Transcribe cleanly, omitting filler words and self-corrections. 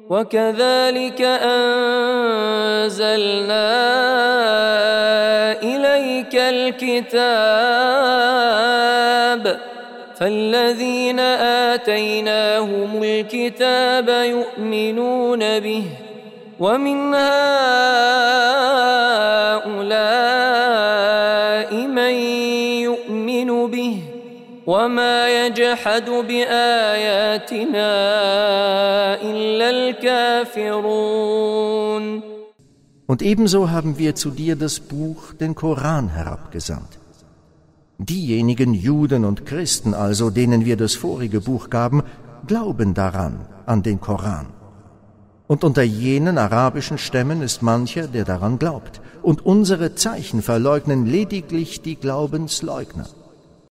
وكذلك أنزلنا إليك الكتاب فالذين آتيناهم الكتاب يؤمنون به ومن هؤلاء من يؤمن به وما يجحد بآياتنا إلا الكافرون. Und ebenso haben wir zu dir das Buch, den Koran, herabgesandt. Diejenigen Juden und Christen also, denen wir das vorige Buch gaben, glauben daran, an den Koran. Und unter jenen arabischen Stämmen ist mancher, der daran glaubt. Und unsere Zeichen verleugnen lediglich die Glaubensleugner.